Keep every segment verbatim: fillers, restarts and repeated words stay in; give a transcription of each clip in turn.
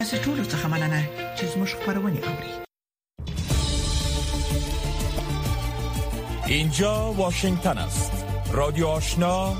از ټولو څخه مننه چې زموږ خبرونه اوري. اینجا واشنگتن است. رادیو آشنا،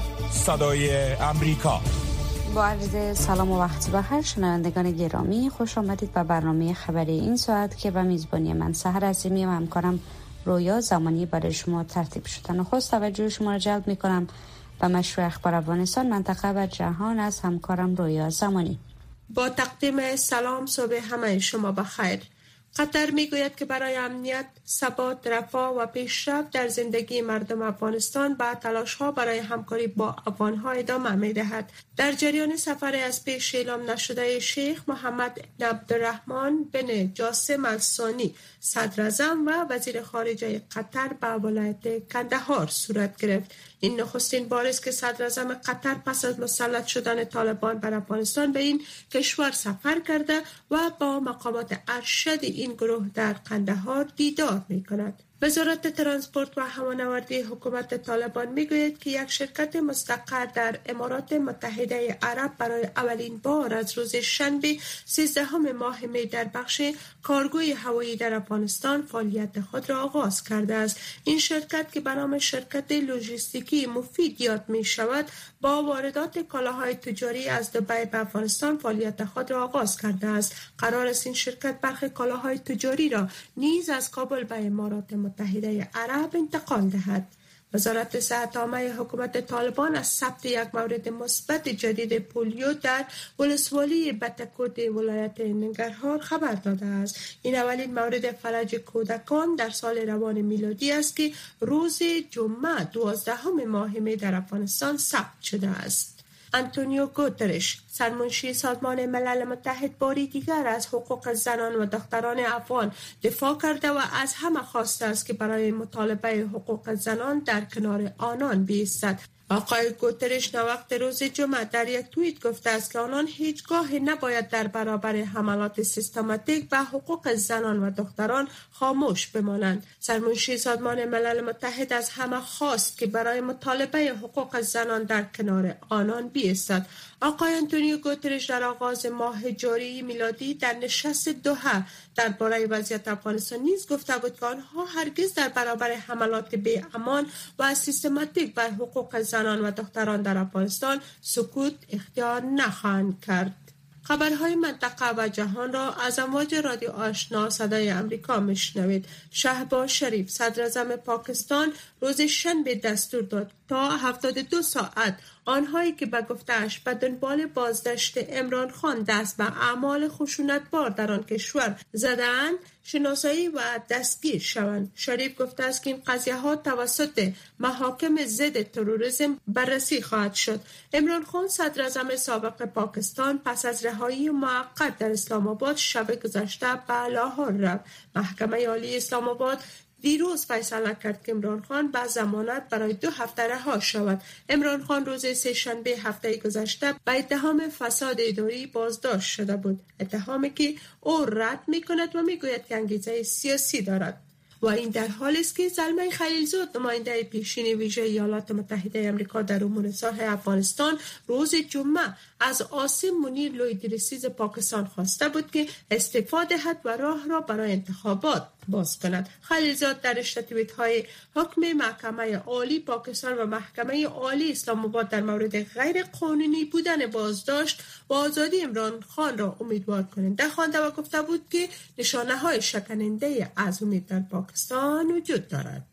صدای امریکا. با عرض سلام و وقت بخیر شنوندگان گرامی، خوش آمدید به برنامه خبری این ساعت که به میزبانی من سحر عظیمی و همکارم رویا زمانی برای شما ترتیب شده. نخست توجه شما را جلب می کنم به مشروع اخبار افغانستان، منطقه و جهان از همکارم رویا زمانی. با تقدیم سلام، صبح همه شما بخیر. قطر میگوید که برای امنیت، ثبات، رفاه و پیشرفت در زندگی مردم افغانستان به تلاش‌ها برای همکاری با افغان‌ها ادامه می‌دهد. در جریان سفر از پیش اعلام نشده شیخ محمد بن عبدالرحمن بن جاسم الثانی صدر اعظم و وزیر خارجه قطر به ولایت کندهار صورت گرفت. این نخستین بار است که صدر اعظم قطر پس از مسلط شدن طالبان بر افغانستان به این کشور سفر کرده و با مقامات ارشد این گروه در قندهار دیدار می‌کند. وزارت ترانسپورت و هوانوردی حکومت طالبان میگوید که یک شرکت مستقر در امارات متحده عرب برای اولین بار از روز شنبه سیزدهم ماه می در بخش کارگوی هوایی در افغانستان فعالیت خود را آغاز کرده است. این شرکت که به نام شرکت لوجستیکی مفید یاد می شود، با واردات کالاهای تجاری از دبی به افغانستان فعالیت خود را آغاز کرده است. قرار است این شرکت برخی کالاهای تجاری را نیز از کابل به امارات متحده عرب انتقال دهد. وزارت صحت عامه حکومت طالبان از ثبت یک مورد مثبت جدید پولیو در ولسوالی بتکود ولایت ننگرهار خبر داده است. این اولین مورد فلج کودکان در سال روان میلادی است که روز جمعه دوازدهم ماه می در افغانستان ثبت شده است. آنتونیو گوترش، سرمنشی سازمان ملل متحد، باری دیگر از حقوق زنان و دختران افغان دفاع کرده و از همه خواسته است که برای مطالبه حقوق زنان در کنار آنان بایستد. آقای گوترش نوقت روز جمعه در یک توییت گفته است که آنان هیچگاه نباید در برابر حملات سیستماتیک به حقوق زنان و دختران خاموش بمانند. سرمنشی سازمان ملل متحد از همه خواست که برای مطالبه حقوق زنان در کنار آنان بایستد. آقای آنتونیو گوترش در آغاز ماه جاری میلادی در نشست دوحه درباره وضعیت افغانستان نیز گفته بود که آنها هرگز در برابر حملات بی امان و سیستماتیک بر حقوق زنان و دختران در افغانستان سکوت اختیار نخواهند کرد. خبرهای منطقه و جهان را از امواج رادیو آشنا صدای امریکا میشنوید. شهباز شریف، صدر اعظم پاکستان، روز شنبه دستور داد تا هفتاد و دو ساعت آنهایی که به گفته‌اش به دنبال بازداشت عمران خان دست به اعمال خشونتبار در آن کشور زدند شناسایی و دستگیر شوند. شریف گفته است که این قضیه ها توسط محاکم ضد تروریسم بررسی خواهد شد. عمران خان، صدر اعظم سابق پاکستان، پس از رهایی موقت در اسلام آباد شب گذشته به لاهور رفت. محکمه عالی اسلام آباد دیروز فیصله کرد که عمران خان با ضمانت برای دو هفته رها شود. عمران خان روز سه شنبه هفته گذشته به اتهام فساد اداری بازداشت شده بود، اتهامی که او رد می‌کند و می‌گوید که انگیزه سیاسی دارد. و این در حالی است که زلمه خلیلزاد، نماینده پیشین ویژه ایالات متحده آمریکا در امور ساحل افغانستان، روز جمعه از عاصم منیر لویدرسیز پاکستان خواسته بود که استعفا دهد و راه را برای انتخابات باز کند. خلیلزاد در رشته توییت‌های حکم محکمه عالی پاکستان و محکمه عالی اسلام آباد در مورد غیر قانونی بودن بازداشت و آزادی عمران خان را امیدوار کننده خوانده و گفته بود که نشانه‌های شکننده از امید در پاکستان وجود دارد.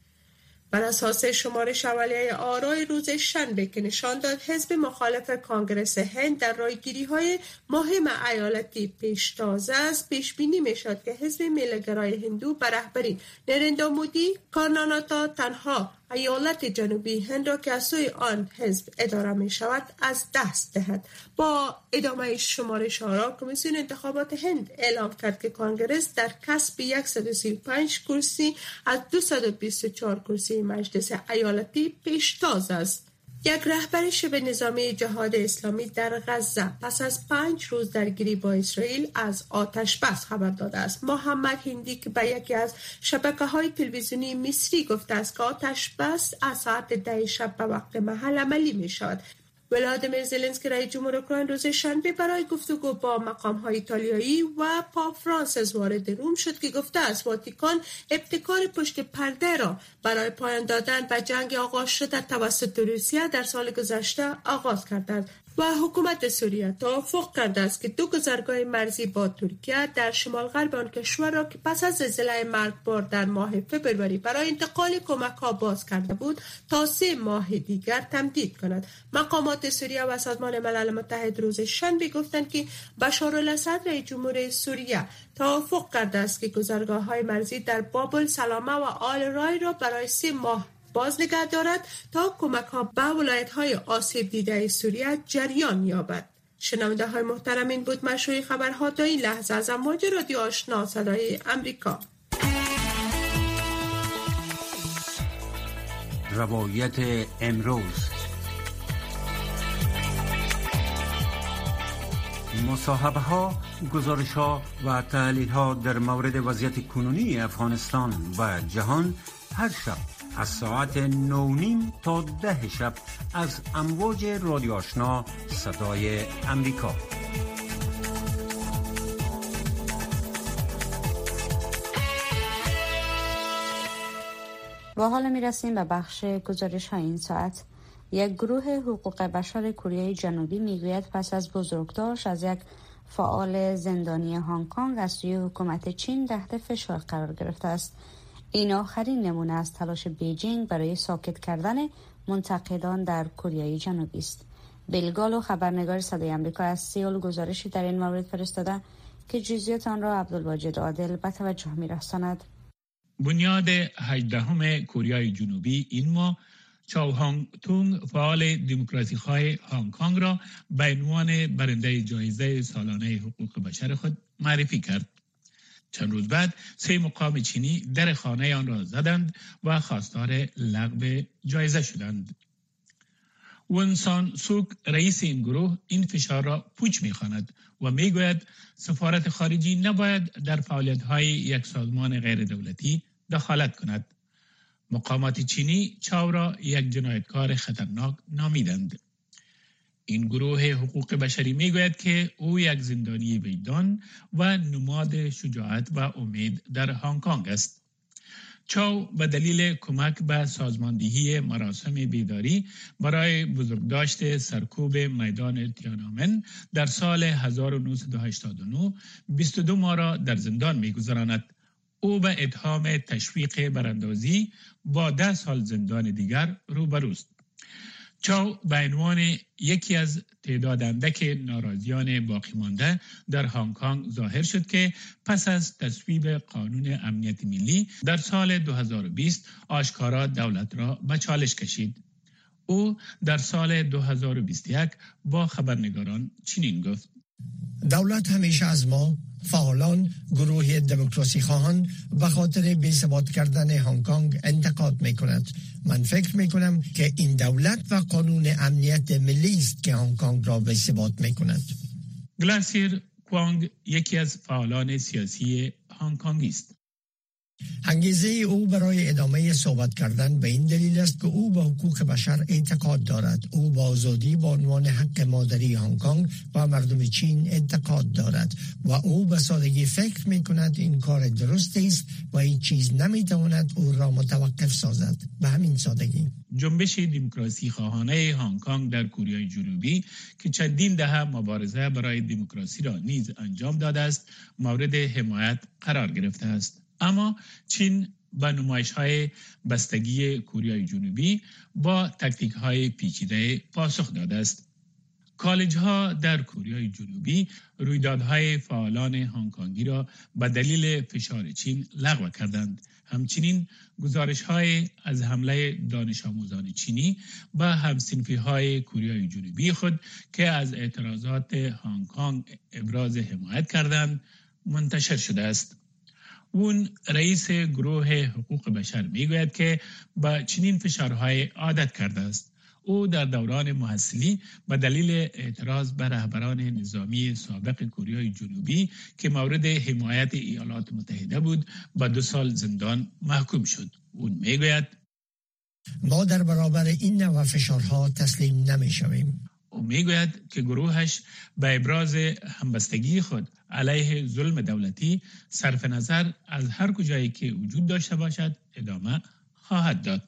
بر اساس شمارش اولیه آرای روز شنبه که نشان داد حزب مخالف کانگرس هند در رایگیری‌های مهم ایالتی پیشتاز است، پیش بینی می‌شد که حزب میله‌گرای هندو به رهبری نریندرا مودی کارناتا تنها ایالت جنوبی هند را که از سوی آن حزب اداره می شود از دست دهد. با ادامه شمارش آرا، کمیسیون انتخابات هند اعلام کرد که کانگرس در کسب صد و سی و پنج کرسی از دویست و بیست و چهار کرسی مجلس ایالتی پیشتاز است. یک رهبر شبه نظامی جهاد اسلامی در غزه پس از پنج روز درگیری با اسرائیل از آتش بس خبر داده است. محمد هندی که به یکی از شبکه‌های تلویزیونی مصری گفته است که آتش بس از ساعت ده شب به وقت محل عملی می شود. ولادیمیر زلنسکی رئیس جمهور اوکراین روز شنبه برای گفتگو با مقام‌های ایتالیایی و پاپ فرانسیس وارد روم شد که گفته است واتیکان ابتکار پشت پرده را برای پایان دادن به جنگ آغاز شده توسط روسیه در سال گذشته آغاز کرده و حکومت سوریه توافق کرده است که دو گذرگاه مرزی با ترکیه در شمال غرب آن کشور را که پس از زلزله مرگبار در ماه فوریه برای انتقال کمک‌ها باز کرده بود تا سه ماه دیگر تمدید کند. مقامات سوریه و سازمان ملل متحد روز شنبه گفتند که بشار الاسد رئیس جمهور سوریه توافق کرده است که گذرگاه‌های مرزی در بابل، سلامه و آل رای را برای سه ماه باز نگه دارد تا کمک ها به ولایت های آسیب دیده سوریه جریان یابد. شنونده های محترم، این بود مشروع خبرها تا این لحظه از امواج رادیو آشنا صدای امریکا. روایت امروز، مصاحبه ها، گزارش ها و تحلیل ها در مورد وضعیت کنونی افغانستان و جهان هر شب از ساعت نو نیم تا ده شب از امواج رادیو آشنا صدای امریکا. و حالا می رسیم به بخش گزارش های این ساعت. یک گروه حقوق بشر کره جنوبی میگوید پس از بزرگداشت از یک فعال زندانی هنگ کنگ از سوی حکومت چین تحت فشار قرار گرفته است. این آخرین نمونه از تلاش بیجینگ برای ساکت کردن منتقدان در کره جنوبی است. بیل گالو، خبرنگار صدای آمریکا، از سئول گزارشی در این مورد فرستاده که جزئیات آن را عبدالواجد عادل به توجه می‌رساند. بنیاد هجدهم کره جنوبی این ماه چاو هانگ تونگ، فعال دموکراتی‌خواه هنگ کنگ را به عنوان برنده جایزه سالانه حقوق بشر خود معرفی کرد. چند روز بعد سه مقام چینی در خانه آن را زدند و خواستار لغو جایزه شدند. ون سان سوک، رئیس این گروه، این فشار را پوچ می‌خواند و میگوید سفارت خارجی نباید در فعالیت‌های یک سازمان غیر دولتی دخالت کند. مقامات چینی چاو را یک جنایتکار خطرناک نامیدند. این گروه حقوق بشری میگوید که او یک زندانی وجدان و نماد شجاعت و امید در هنگ کنگ است. چاو به دلیل کمک به سازماندهی مراسم بیداری برای بزرگداشت سرکوب میدان تیانانمن در سال هزار و نهصد و هشتاد و نه بیست و دو ماه را در زندان میگذراند. او به اتهام تشویق براندازی با ده سال زندان دیگر روبروست. چاو به عنوان یکی از تعداد اندک ناراضیان باقی مانده در هنگ کنگ ظاهر شد که پس از تصویب قانون امنیت ملی در سال دو هزار و بیست آشکارا دولت را به چالش کشید. او در سال دو هزار و بیست و یک با خبرنگاران چنین گفت: دولت همیشه از ما، فعالان گروه دموکراسی خواهان، به خاطر بی‌ثبات کردن هنگ کنگ انتقاد می کند. من فکر می کنم که این دولت و قانون امنیت ملی است که هنگ کنگ را بی‌ثبات می کند. گلاسیر کوانگ یکی از فعالان سیاسی هنگ کنگ است. انگیزه او برای ادامه صحبت کردن به این دلیل است که او به حقوق بشر اعتقاد دارد. او به آزادی به عنوان حق مادری هنگ کنگ و مردم چین اعتقاد دارد و او به سادگی فکر می کند این کار درست است و هیچ چیز نمی تواند او را متوقف سازد. به همین سادگی جنبش دموکراسی خواهانه هنگ کنگ در کره جنوبی که چندین دهه مبارزه برای دموکراسی را نیز انجام داده است، مورد حمایت قرار گرفته است. اما چین به نمایش‌های بستگی کره جنوبی با تاکتیک‌های پیچیده پاسخ داده است. کالج‌ها در کره جنوبی رویدادهای فعالان هنگ کنگی را به دلیل فشار چین لغو کردند. همچنین گزارش‌های از حمله دانش آموزان چینی به هم‌صنفی‌های کره جنوبی خود که از اعتراضات هنگ کنگ ابراز حمایت کردند منتشر شده است. اون رئیس گروه حقوق بشر میگوید که با چنین فشارهای عادت کرده است. او در دوران محصلی به دلیل اعتراض بر رهبران نظامی سابق کره جنوبی که مورد حمایت ایالات متحده بود با دو سال زندان محکوم شد. اون میگوید ما در برابر این نوع فشارها تسلیم نمیشویم. او میگوید که گروهش به ابراز همبستگی خود علیه ظلم دولتی صرف نظر از هر کجایی که وجود داشته باشد ادامه خواهد داد.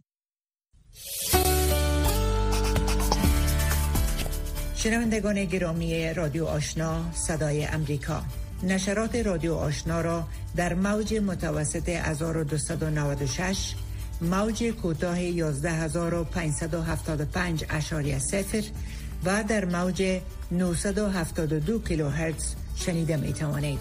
شنوندگان گرامی رادیو آشنا صدای امریکا، نشرات رادیو آشنا را در موج متوسط هزار و دویست و نود و شش، موج کوتاه یازده هزار و پانصد و هفتاد و پنج اشاری صفر و در موج نهصد و هفتاد و دو کیلوهرتز شنیده می توانید.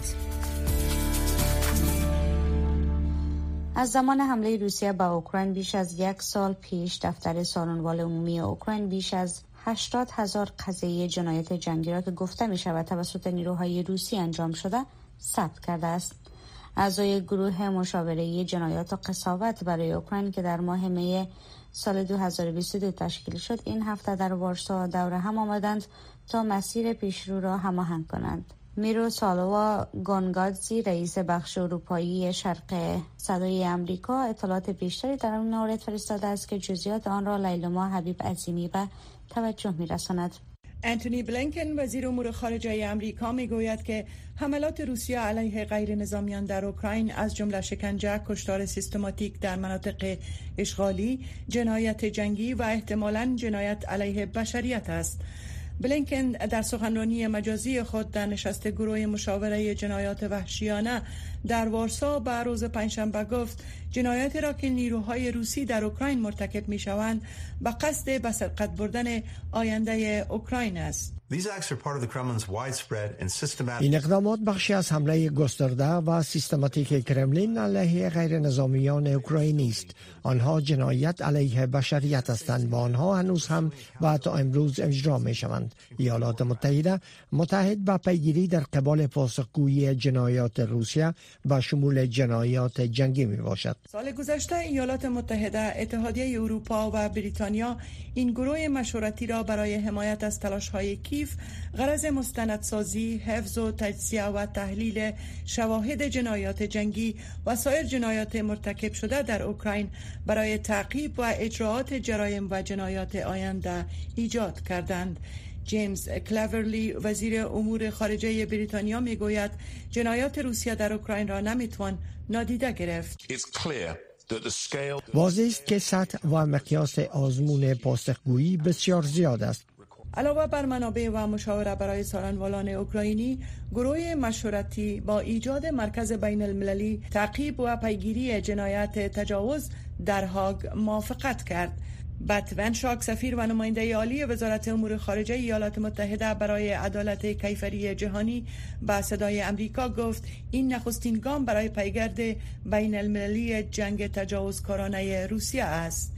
از زمان حمله روسیه به اوکراین بیش از یک سال پیش دفتر سالن‌وال عمومی اوکراین بیش از هشتاد هزار قضیه جنایت جنگی را که گفته می شود توسط نیروهای روسی انجام شده ثبت کرده است. اعضای گروه مشاوره جنایات و قساوت برای اوکراین که در ماه می سال دو هزار و بیست و دو تشکیل شد این هفته در وارسا دور هم آمدند تا مسیر پیشرو را هماهنگ کنند. میروسالوا گونگادزی رئیس بخش اروپایی شرق صدای امریکا اطلاعات بیشتری در این مورد فرستاده است که جزئیات آن را لیلما حبیب عظیمی به توجه می‌رساند. انتونی بلینکن وزیر امور خارجه امریکا میگوید که حملات روسیه علیه غیر نظامیان در اوکراین از جمله شکنجه، کشتار سیستماتیک در مناطق اشغالی، جنایت جنگی و احتمالاً جنایت علیه بشریت است. بلینکن در سخنرانی مجازی خود در نشست گروه مشاوره جنایات وحشیانه در وارسا به روز پنجشنبه گفت جنایاتی را که نیروهای روسی در اوکراین مرتکب می شوند به قصد به سرقت بردن آینده اوکراین است. این اقدامات بخشی از حمله گسترده و سیستماتیک کرملین علیه غیر نظامیان اوکراینی است. آنها جنایت علیه بشریت هستند و آنها هنوز هم و تا امروز اجرا می شوند. ایالات متحده متحد به پیگیری در قبال پاسخگویی جنایات روسیه با شمول جنایات جنگی می باشد. سال گذشته ایالات متحده، اتحادیه اروپا و بریتانیا این گروه مشورتی را برای حمایت از تلاش‌های کیف غرض مستندسازی، حفظ و تجزیه و تحلیل شواهد جنایات جنگی و سایر جنایات مرتکب شده در اوکراین برای تعقیب و اجراات جرایم و جنایات آینده ایجاد کردند. جیمز کلاورلی وزیر امور خارجه بریتانیا میگوید جنایات روسیه در اوکراین را نمیتوان نادیده گرفت. واضح است که سطح و مقیاس آزمون پاسخگویی بسیار زیاد است. علاوه بر منابع و مشاوره برای سالن‌والان اوکراینی، گروه مشورتی با ایجاد مرکز بین المللی تعقیب و پیگیری جنایت تجاوز در هاگ موافقت کرد. بت ونشاک سفیر و نماینده عالی وزارت امور خارجه ایالات متحده برای عدالت کیفری جهانی با صدای امریکا گفت این نخستین گام برای پیگرد بین المللی جنگ تجاوزکارانه روسیه است.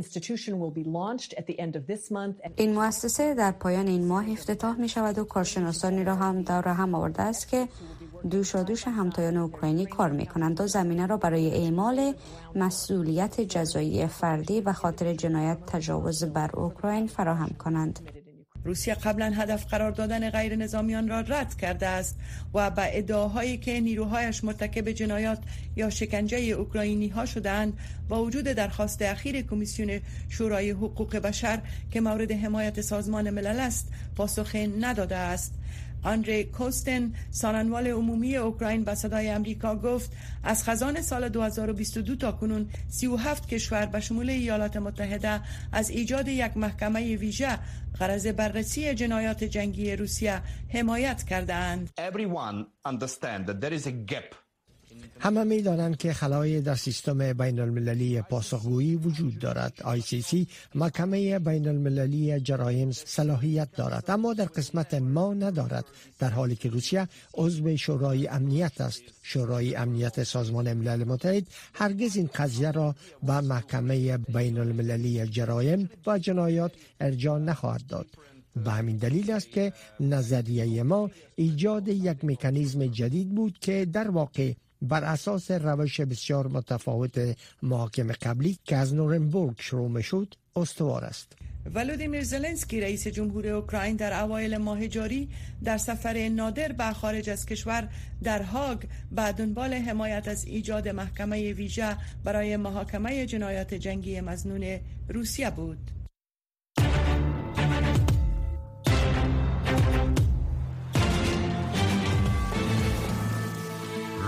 این مؤسسه در پایان این ماه افتتاح می شود و کارشناسانی را هم دور هم آورده است که دوشادوش همتایان اوکراینی کار می کنند و زمینه را برای اعمال مسئولیت جزایی فردی به خاطر جنایت تجاوز بر اوکراین فراهم کنند. روسیه قبلا هدف قرار دادن غیر نظامیان را رد کرده است و با ادعاهایی که نیروهایش مرتکب جنایات یا شکنجه اوکراینی ها شدند با وجود درخواست اخیر کمیسیون شورای حقوق بشر که مورد حمایت سازمان ملل است پاسخ نداده است. آندری کوستن سالن‌وال عمومی اوکراین به صدای امریکا گفت از خزان سال دو هزار و بیست و دو تا کنون سی و هفت کشور به شمول ایالات متحده از ایجاد یک محکمه ویژه غرض بررسی جنایات جنگی روسیه حمایت کرده‌اند. همه می دانند که خلایی در سیستم بین المللی پاسخگویی وجود دارد. آی سی سی محکمه بین المللی جرایم صلاحیت دارد اما در قسمت ما ندارد، در حالی که روسیه عضو شورای امنیت است. شورای امنیت سازمان ملل متحد هرگز این قضیه را به محکمه بین المللی جرایم و جنایات ارجاع نخواهد داد. به همین دلیل است که نظریه ما ایجاد یک مکانیزم جدید بود که در واقع بر اساس روش بسیار متفاوت محاکم قبلی که از نورنبرگ شروع می‌شد استوار است. ولودیمیر زلنسکی رئیس جمهور اوکراین در اوایل ماه جاری در سفر نادر به خارج از کشور در هاگ به دنبال حمایت از ایجاد محکمه ویژه برای محاکمه جنایات جنگی مظنون روسیه بود.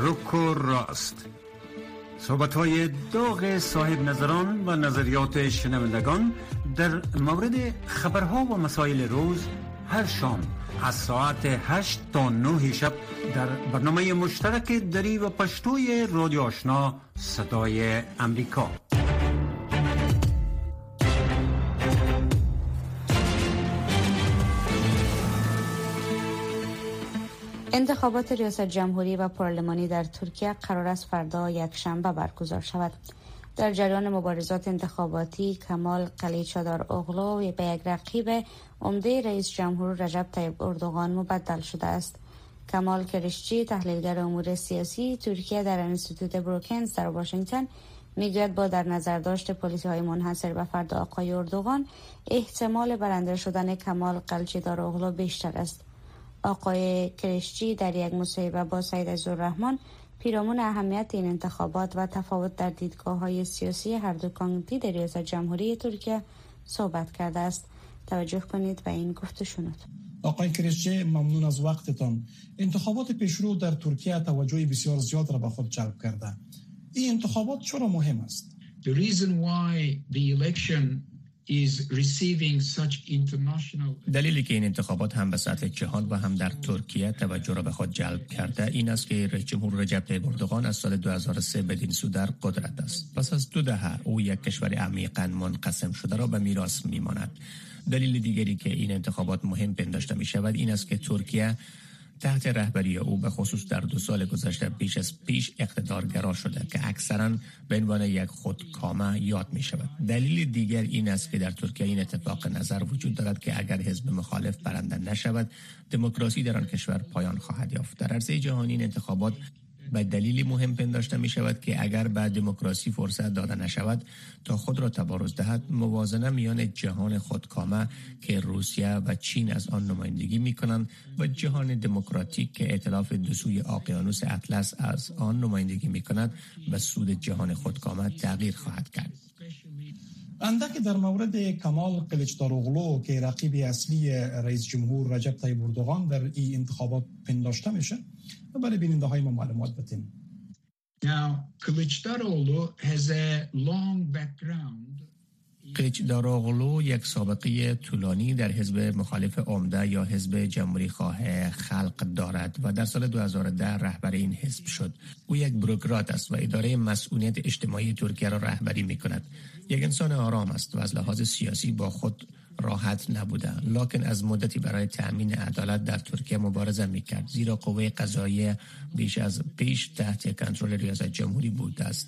رک و راست. صحبت‌های داغ صاحب نظران و نظریات شنوندگان در مورد خبرها و مسائل روز هر شام از ساعت هشت تا نه شب در برنامه مشترک دری و پشتوی رادیو آشنا صدای امریکا. انتخابات ریاست جمهوری و پارلمانی در ترکیه قرار است فردا یکشنبه برگزار شود. در جریان مبارزات انتخاباتی کمال کلیچداروغلو به یک رقیب عمده رئیس جمهور رجب طیب اردوغان مبدل شده است. کمال کلیچی، تحلیلگر امور سیاسی ترکیه در انستیتوت بروکنز در واشنگتن، میگوید با در نظر داشت پلیسی های منحصر به فرد آقای اردوغان احتمال برنده شدن کمال کلیچداروغلو بیشتر است. آقای کلیچی در یک مصاحبه با سید عزالرحمن پیرامون اهمیت این انتخابات و تفاوت در دیدگاه‌های سیاسی هر دو کاندید ریاست جمهوری ترکیه صحبت کرده است. توجه کنید به این گفته شنود. آقای کلیچی، ممنون از وقتتان. انتخابات پیشرو در ترکیه توجه بسیار زیاد را به خود جلب کرده. این انتخابات چرا مهم است؟ The reason why the election is receiving such international... دلیلی که این انتخابات هم به سطح جهان و هم در ترکیه توجه را به خود جلب کرده این است که رئیس جمهور رجب طیب اردوغان از سال دو هزار و سه بدین سو در قدرت است. پس از دو دهه او یک کشور عمیقاً منقسم شده را به میراث میماند. دلیل دیگری که این انتخابات مهم پنداشته می شود این است که ترکیه تحت رهبری او به خصوص در دو سال گذشته بیش از پیش اقتدارگرا شده که اکثرا به عنوان یک خودکامه یاد می شود. دلیل دیگر این است که در ترکیه این اتفاق نظر وجود دارد که اگر حزب مخالف برنده نشود دموکراسی در آن کشور پایان خواهد یافت. در عرصه جهانی این انتخابات به دلیلی مهم پنداشته می شود که اگر به دموکراسی فرصت داده نشود تا خود را تبارز دهد، موازنه میان جهان خودکامه که روسیه و چین از آن نمایندگی می کنند و جهان دموکراتیک که ائتلاف دو سوی اقیانوس اطلس از آن نمایندگی می کند به سود جهان خودکامه تغییر خواهد کرد. اندک در مورد کمال کلیچداروغلو که رقیب اصلی رئیس جمهور رجب طیب اردوغان در این انتخابات پنداشته میشه و برای بیننده های ما معلومات بدیم. Now, Kılıçdaroğlu has a long background. کلیچداروغلو یک سابقه طولانی در حزب مخالف عمده یا حزب جمهوری خواه خلق دارد و در سال دو هزار و ده رهبر این حزب شد. او یک بروکرات است و اداره مسئولیت اجتماعی ترکیه را رهبری می کند. یک انسان آرام است و از لحاظ سیاسی با خود راحت نبوده، لکن از مدتی برای تأمین عدالت در ترکیه مبارزه میکرد، زیرا قوه قضاییه بیش از پیش تحت کنترل ریاست جمهوری بوده است.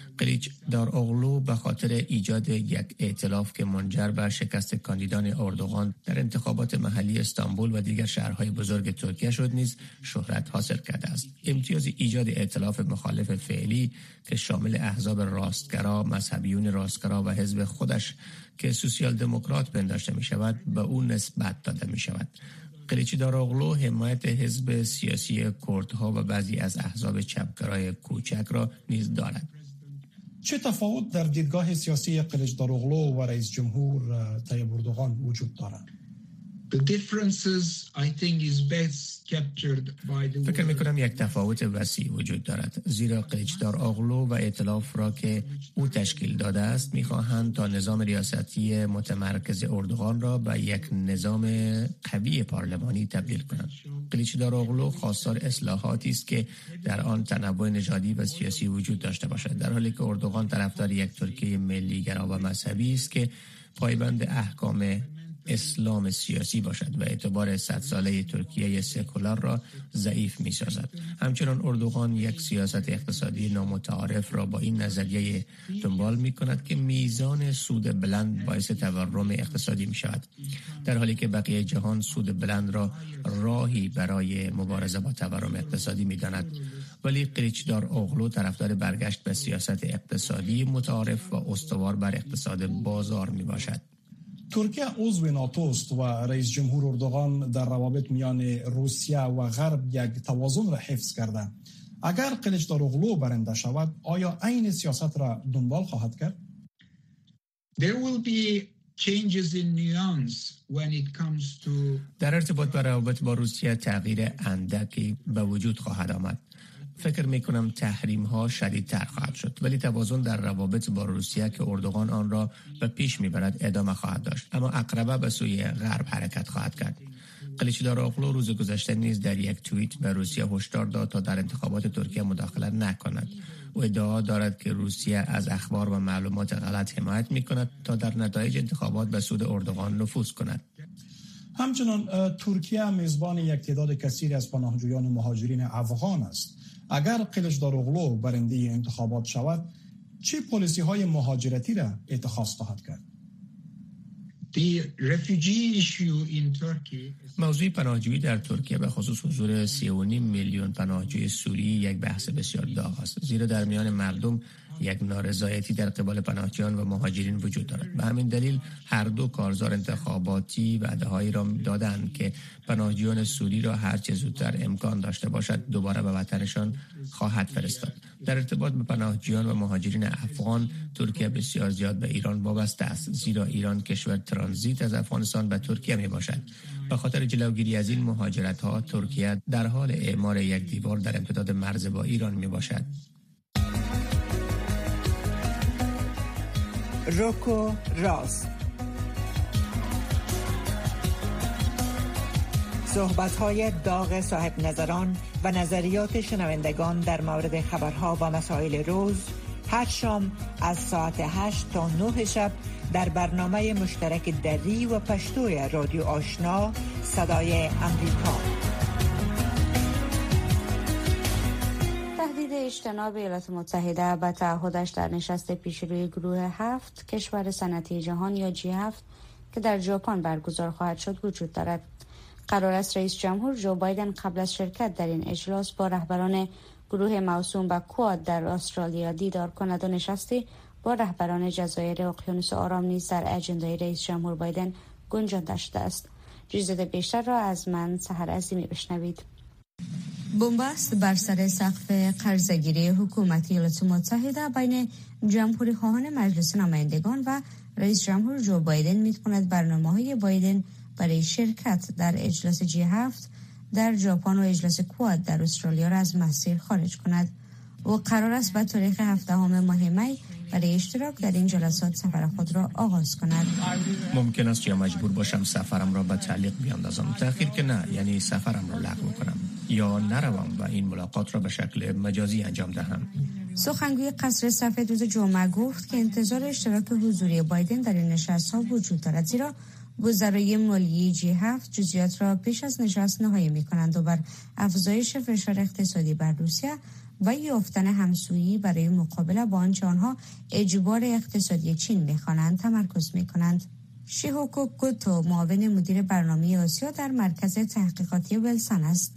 کلیچداروغلو به خاطر ایجاد یک ائتلاف که منجر به شکست کاندیدان اردوغان در انتخابات محلی استانبول و دیگر شهرهای بزرگ ترکیه شد نیز شهرت حاصل کرده است. امتیاز ایجاد ائتلاف مخالف فعلی که شامل احزاب راستگرا، مذهبیون راستگرا و حزب خودش که سوسیال دموکرات پنداشته می شود به او نسبت داده می شود. کلیچداروغلو حمایت حزب سیاسی کردها و بعضی از احزاب چپگرای کوچک را نیز دارد. چه تفاوت در دیدگاه سیاسی کلیچداروغلو و رئیس جمهور طیب اردوغان وجود دارد؟ The differences I think is best captured by the فکر میکنم یک تفاوت وسیع وجود دارد، زیرا کلیچداروغلو و ائتلاف را که او تشکیل داده است میخواهند تا نظام ریاستی متمرکز اردوغان را به یک نظام قوی پارلمانی تبدیل کنند. کلیچداروغلو خواستار اصلاحاتی است که در آن تنوع نژادی و سیاسی وجود داشته باشد، در حالی که اردوغان طرفدار یک ترکیه ملی‌گرا و مذهبی است که پایبند احکام اسلام سیاسی باشد و اعتبار صد ساله ترکیه سکولار را ضعیف می سازد. همچنان اردوغان یک سیاست اقتصادی نامتعارف را با این نظریه دنبال می کند که میزان سود بلند باعث تورم اقتصادی می شود، در حالی که بقیه جهان سود بلند را راهی برای مبارزه با تورم اقتصادی می داند. ولی کلیچداروغلو طرفدار برگشت به سیاست اقتصادی متعارف و استوار بر اقتصاد بازار می باشد. ترکیه عضو ناتو است و رئیس جمهور اردوغان در روابط میان روسیه و غرب یک توازن را حفظ کرده. اگر کلیچداروغلو برنده شود آیا این سیاست را دنبال خواهد کرد؟ There will be changes in nuance when it comes to در ارتباط با روابط با روسیه تغییر اندکی به وجود خواهد آمد. فکر می کنم تحریم ها شدیدتر خواهد شد، ولی توازن در روابط با روسیه که اردوغان آن را به پیش می برد ادامه خواهد داشت، اما اقربه به سوی غرب حرکت خواهد کرد. قلیچداروغلو روز گذشته نیز در یک توییت به روسیه هشدار داد تا در انتخابات ترکیه مداخله نکند. او ادعا دارد که روسیه از اخبار و معلومات غلط حمایت می کند تا در نتایج انتخابات به سود اردوغان نفوذ کند. همچنان ترکیه میزبان یک تعداد کثیری از پناهجویان مهاجرین افغان است. اگر قلیچداروغلو برنده انتخابات شود، چه پالیسی های مهاجرتی را اتخاذ خواهد کرد؟ موضوع پناهجویی در ترکیه به خصوص حضور سی و نیم میلیون پناهجوی سوری یک بحث بسیار داغ است، زیرا در میان مردم یک نارضایتی در قبال پناهجویان و مهاجرین وجود دارد. به همین دلیل هر دو کارزار انتخاباتی وعده‌هایی را دادند که پناهجویان سوری را هر چه زودتر امکان داشته باشد دوباره به وطنشان خواهد فرستاد. در ارتباط به پناهجویان و مهاجرین افغان، ترکیه بسیار زیاد به ایران وابسته است، زیرا ایران کشور ترانزیت از افغانستان به ترکیه می باشد. به خاطر جلوگیری از این مهاجرت‌ها، ترکیه در حال اعمار یک دیوار در امتداد مرز با ایران می باشد. روکو راست، صحبت‌های داغ صاحب نظران و نظریات شنوندگان در مورد خبرها و مسائل روز، هر شام از ساعت هشت تا نه شب در برنامه مشترک دری و پشتوی رادیو آشنا صدای امریکا. تهدید اجتناب ایالات متحده به تعهدش در نشست پیشروی گروه هفت کشور صنعتی جهان یا جی هفت که در ژاپن برگزار خواهد شد وجود دارد. قرار است رئیس جمهور جو بایدن قبل از شرکت در این اجلاس با رهبران گروه موسوم به کواد در استرالیا دیدار کند و نشستی با رهبران جزایر اقیانوس آرام نیز در اجندای رئیس جمهور بایدن گنجانده شده است. جزئیات بیشتر را از من سحر عظیمی بشنوید. بنبست بر سر سقف قرضه‌گیری حکومت ایالات متحده بین جمهوری خواهان مجلس نمایندگان و رئیس جمهور جو بایدن می‌تواند برنامه‌های بایدن برای شرکت در اجلاس جی هفت در ژاپن و اجلاس کواد در استرالیا را از مسیر خارج کند. او قرار است به تاریخ هفدهم ماه می برای اشتراک در این جلسات سفر خود را آغاز کند. ممکن است یا مجبور باشم سفرم را به تعلیق بیاندازم، تأخیر که نه، یعنی سفرم را لغو کنم یا نروم و این ملاقات را به شکل مجازی انجام دهم. سخنگوی قصر سفید روز جمعه گفت که انتظار اشتراک حضوری بایدن در این نشست‌ها وجود دارد، زیرا وزرای مالیه جی هفت جزئیات را پیش از نشست نهایی می‌کنند و بر افزایش فشار اقتصادی بر روسیه و یافتن همسویی برای مقابله با آنچه آنها اجبار اقتصادی چین می‌خوانند تمرکز می‌کنند. شیهوکو گوتو معاون مدیر برنامه آسیا در مرکز تحقیقاتی ولسن است.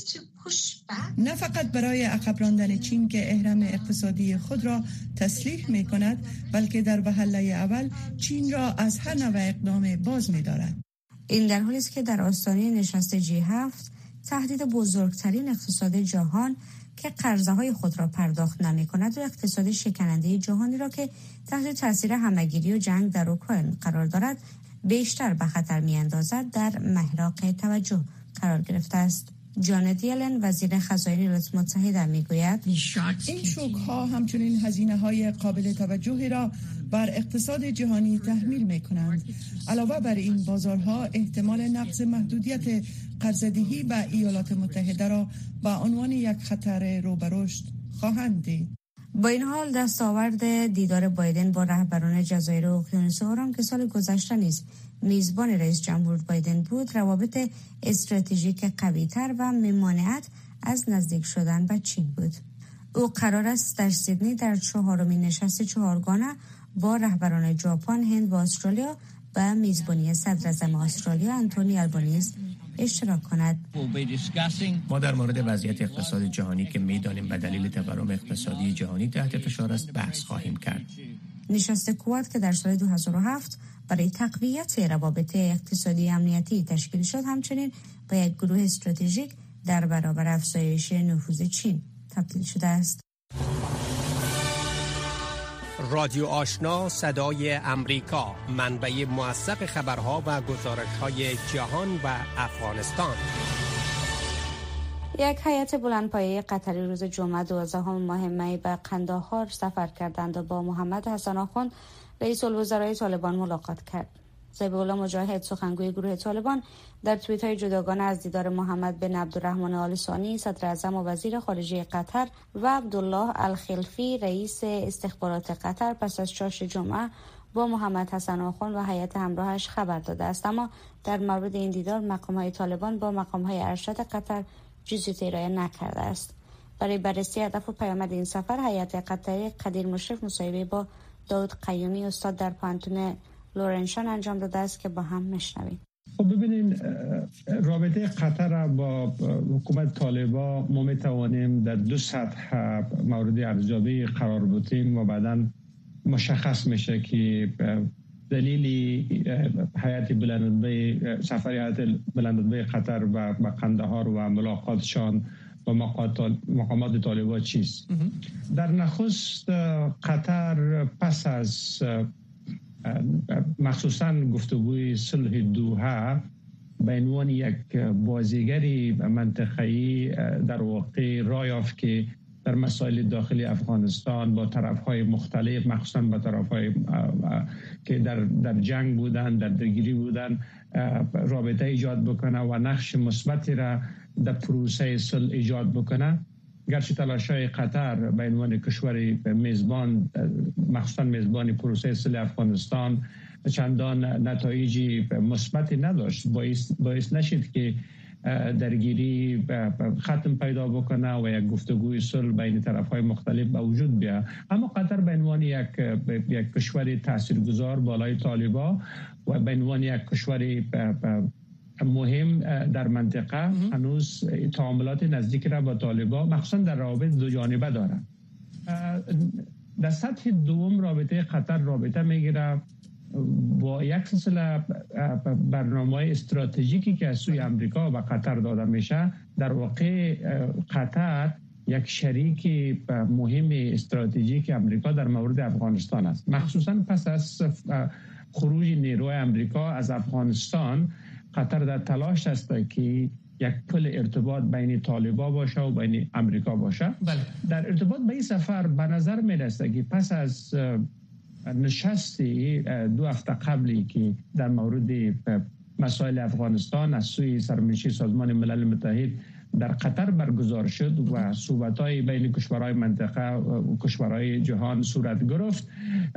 نه فقط برای عقب راندن چین که اهرم اقتصادی خود را تسلیح می کند، بلکه در وهله اول چین را از هر نوع اقدام باز می دارد. این در حالی است که در آستانه نشست جی هفت تهدید بزرگترین اقتصاد جهان که قرضه های خود را پرداخت نمی کند و اقتصاد شکننده جهانی را که تحت تاثیر همه‌گیری و جنگ در اوکراین قرار دارد بیشتر به خطر می اندازد در محراق توجه قرار گرفته است. جانت یلن وزیر خزاین ایالات متحده میگوید این شوک ها همچنین هزینه های قابل توجهی را بر اقتصاد جهانی تحمیل می کنند. علاوه بر این بازارها احتمال نقض محدودیت قرضه‌دهی به ایالات متحده را به عنوان یک خطر رو به رشد خواهند دید. با این حال دستاورد دیدار بایدن با رهبران جزایر اقیانوس آرام که سال گذشته نیز میزبان رئیس جمهور بایدن بود، روابط استراتژیک قوی‌تر و ممانعت از نزدیک شدن به چین بود. او قرار است در سیدنی در چهارمین نشست چهارگانه با رهبران ژاپن، هند و استرالیا به میزبانی صدراعظم استرالیا آنتونی آلبانیز اشتراک کند. ما در مورد وضعیت اقتصاد جهانی که می‌دانیم به دلیل تورم اقتصادی جهانی تحت فشار است بحث خواهیم کرد. نشست کواد که در سال دو هزار و هفت برای تقویت روابط اقتصادی امنیتی تشکیل شد، همچنین با یک گروه استراتژیک در برابر افزایش نفوذ چین تبدیل شده است. رادیو آشنا صدای امریکا، منبع موثق خبرها و گزارش‌های جهان و افغانستان. یک هیئت بلندپایه قطری روز جمعه دوازدهم ماه می به قندهار سفر کردند و با محمد حسن آخوند رئیس الوزرای طالبان ملاقات کرد. ذبیح الله مجاهد سخنگوی گروه طالبان در توییت های جداگانه از دیدار محمد بن عبدالرحمن آل ثانی صدر اعظم و وزیر خارجه قطر و عبدالله الخلفی رئیس استخبارات قطر پس از چاش جمعه با محمد حسن آخوند و هیئت همراهش خبر داده است، اما در مورد این دیدار مقام‌های طالبان با مقام‌های ارشد قطر جزئیات ارائه نکرده است. برای بررسی هدف و پیامد این سفر هیئت قطری قدیر مشرف مصاحبه با داود قیومی استاد در پانتون لورنشان انجام داده است که با هم میشنویم. خب ببینین، رابطه قطر با حکومت طالبان ما میتوانیم در دو سطح مورد ارزیابی قرار بدیم و بعداً مشخص میشه که دلیلی هیئت بلندرتبه سفر هیئت بلندرتبه قطر و قندهار و ملاقاتشان با مقامات طالبان چیست. در نخست قطر پس از مخصوصاً گفتگوی صلح دوحه به عنوان یک بازیگری منطقه‌ای در واقع راه یافت که در مسائل داخلی افغانستان با طرف‌های مختلف، مخصوصاً با طرف‌های که در در جنگ بودن، در درگیری بودن، رابطه ایجاد بکنه و نقش مثبتی را در پروسه صلح ایجاد بکنه. گرچه تلاش‌های قطر به عنوان کشور میزبان، مخصوصاً میزبان پروسه صلح افغانستان، چندان نتایجی مثبتی نداشت، باعث باعث نشد که درگیری ختم پیدا بکنه و یک گفتگوی صلح بین طرف‌های مختلف به وجود بیاد. اما قطر به عنوان یک یک کشور تاثیرگذار بالای طالبان و به عنوان یک کشور مهم در منطقه هنوز تعاملات نزدیک را با طالبان مخصوصا در روابط دو جانبه دارد. در سطح دوم رابطه قطر رابطه میگیره با یک سلسله برنامه‌های استراتژیکی که از سوی امریکا و قطر داده میشه. در واقع قطر یک شریک مهم استراتژیک امریکا در مورد افغانستان است، مخصوصا پس از خروج نیروی امریکا از افغانستان. قطر در تلاش است که یک پل ارتباط بین طالبان باشه و بین امریکا باشه. بله. در ارتباط به این سفر به نظر میرسه که پس از نشستی دو هفته قبلی که در مورد مسائل افغانستان از سوی سرمنشی سازمان ملل متحد در قطر برگزار شد و صحبت‌های بین کشورهای منطقه و کشورهای جهان صورت گرفت،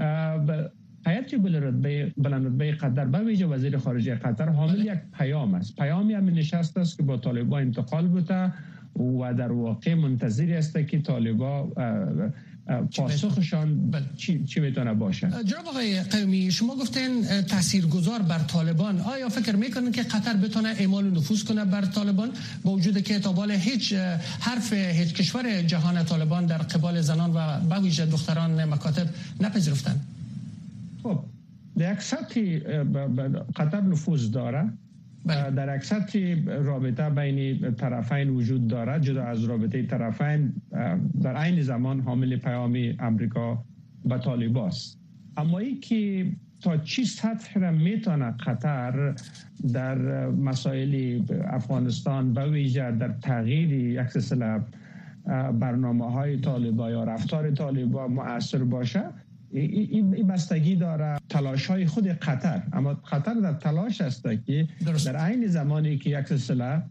هیئت بلندرتبه قطر به ویژه وزیر خارجه قطر حامل یک پیام است. پیامی همین نشست است که با طالبان انتقال بوده و در واقع منتظری است که طالبان پاسخشان چی چی میتونه باشه. جناب آقای قیومی، شما گفتین تاثیرگذار بر طالبان. آیا فکر میکنین که قطر بتونه اعمال نفوذ کنه بر طالبان با وجود که تا حالا هیچ حرف هیچ کشور جهان طالبان در قبال زنان و به ویژه دختران مکاتب نپذیرفتن؟ خب در یک سطحی قطر نفوذ داره. بله. در یک سطحی رابطه بین طرفین وجود دارد، جدا از رابطه طرفین در عین زمان حامل پیامی امریکا به طالبان است. اما ای که تا چی سطح را میتونه قطر در مسائل افغانستان به ویژه در تغییر یک سلسله برنامه های طالبان یا رفتار طالبان مؤثر باشه، این بستگی داره تلاش های خود قطر. اما قطر در تلاش است که در عین زمانی که یک سلسله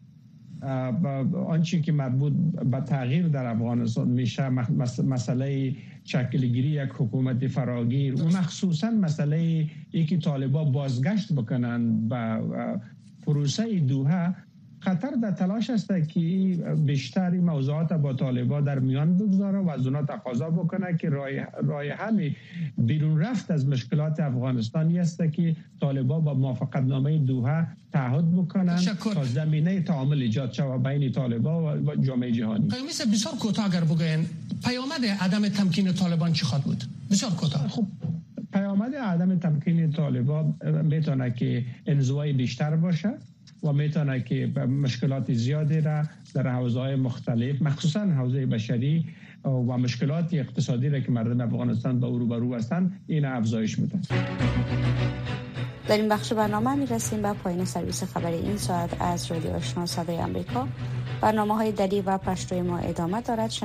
آنچه که مربوط به تغییر در افغانستان میشه، مسئله شکلگیری یک حکومت فراگیر و مخصوصا مسئله ای که طالبان بازگشت بکنن به پروسه دوحه، قطر در تلاش است که بیشتری موضوعات با طالبان در میان بگذاره و از اونا تقاضا بکنه که راه راه حل بیرون رفت از مشکلات افغانستانی است که طالبان با موافقتنامه دوحه تعهد بکنن تا زمینه تعامل ایجاد شود بین طالبان و جامعه جهانی. قیمت بسیار کوتاه اگر بگوین پیامد عدم تمکین طالبان چی خواهد بود؟ بسیار کوتاه. خب پیامد عدم تمکین طالبان میتونه که انزوای بیشتر باشه و میتونه که مشکلات زیادی را در حوزه‌های مختلف، مخصوصا حوزه بشری و مشکلات اقتصادی را که مردم افغانستان با او روبرو هستند، این افزایش میده. در این بخش برنامه میرسیم به پایان سرویس خبری این ساعت از رادیو آشنا صدای آمریکا. برنامه‌های دری و پشتوی ما ادامه دارد.